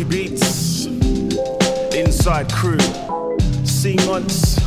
Beats, Inside Crew, C-Months.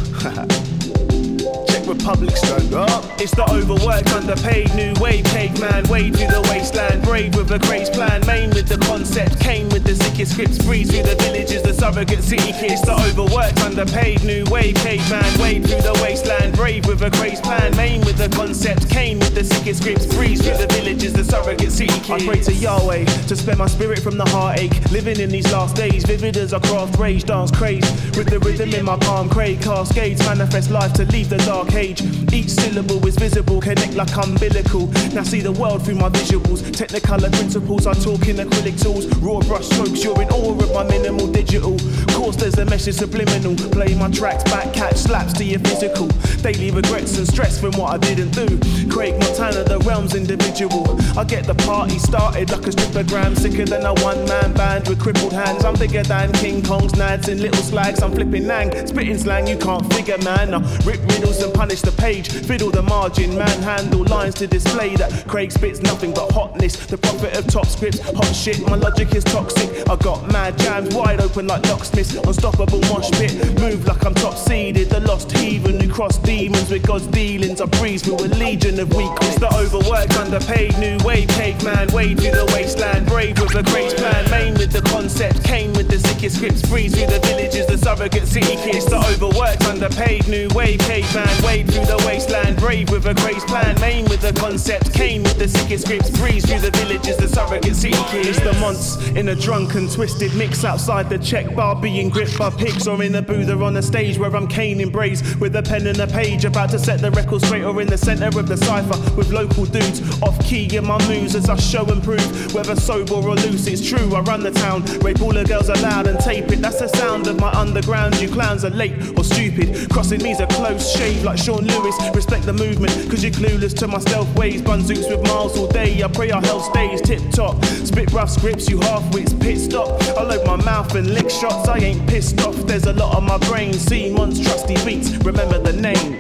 Czech Republic stand up. It's the overworked, underpaid, new wave caveman, wade through the wasteland, brave with a craze plan, main with the concept, came with the sickest scripts, breeze through the villages, the surrogate city kids. It's the overworked, underpaid, new wave caveman, wade through the wasteland, brave with a craze plan, main with the concept, came with the sickest scripts, breeze through the villages, the surrogate city kids. I pray to Yahweh to spare my spirit from the heartache, living in these last days, vivid as I craft rage, dance craze with the rhythm in my palm, Craig cascades, manifest life to leave the dark age. Each syllable is visible, connect like umbilical. Now see the world through my visuals. Technicolor principles, I talk in acrylic tools. Raw brush strokes, you're in awe of my minimal digital. Course there's a message subliminal. Play my tracks back, catch slaps to your physical. Daily regrets and stress from what I didn't do. Craig Montana, the realm's individual. I get the party started like a strippergram. Sicker than a one-man band with crippled hands. I'm bigger than King Kong's nads and little slags. I'm flipping nang, spitting slang you can't figure, man. I rip riddles and punish the page, fiddle the margin, manhandle lines to display that Craig spits nothing but hotness. The prophet of top scripts, hot shit, my logic is toxic. I got mad jams wide open like locksmiths, unstoppable mosh pit, move like I'm top seeded. The lost heathen who cross demons with God's dealings. I breeze through a legion of weakness. The overworked, underpaid, new wave caveman, wade through the wasteland, brave with a craze plan, main with the concept, came with the sickest scripts, breeze through the villages, the surrogate city kids. The overworked, underpaid, new wave caveman, wade through the wasteland, brave with a craze plan, main with the concept, came with the sickest scripts, breeze through the villages, the surrogate city kids. It's the months in a drunken, twisted mix outside the Czech bar, being gripped by pigs, or in a booth or on a stage where I'm caning braids with a pen and a page, about to set the record straight, or in the center of the cipher with local dudes, off key in my moves as I show and prove, whether sober or loose, it's true. I run the town, rape all the girls aloud and tape it. That's the sound of my underground. You clowns are late or stupid, crossing me's a close shave like Sean Lewis. Respect the movement, cause you're clueless to my stealth ways. Bun zoots with miles all day, I pray our health stays tip top. Spit rough scripts, you half-wits, pit stop. I load my mouth and lick shots, I ain't pissed off. There's a lot on my brain, C-Months, trusty beats, remember the name.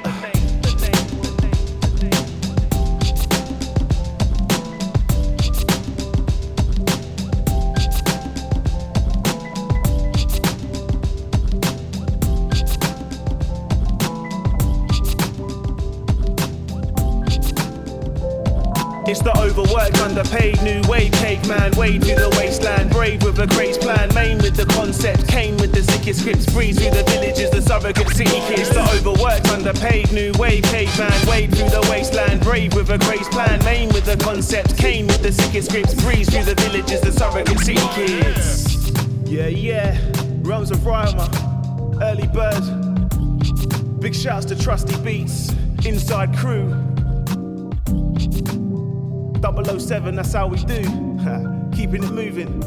It's the overworked, underpaid, new wave caveman, wade through the wasteland, brave with a craze plan, main with the concept, came with the sickest scripts, breeze through the villages, the surrogate city kids. The overworked, underpaid, new wave caveman, wade through the wasteland, brave with a craze plan, main with the concept, came with the sickest scripts, breeze through the villages, the surrogate city kids. Yeah, Realms of Rhymer, Early Bird, big shouts to Trusty Beats, Inside Crew, 007, that's how we do. Keeping it moving.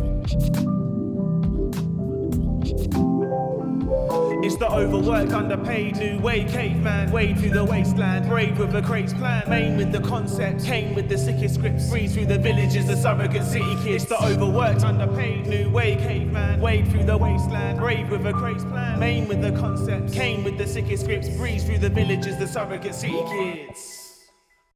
It's the overworked, underpaid, new wave caveman, wade through the wasteland, brave with a craze plan, main with the concept, came with the sickest scripts, breeze through the villages, the surrogate city kids. It's the overworked, underpaid, new wave caveman, wade through the wasteland, brave with a craze plan, main with the concept, came with the sickest scripts, breeze through the villages, the surrogate city kids.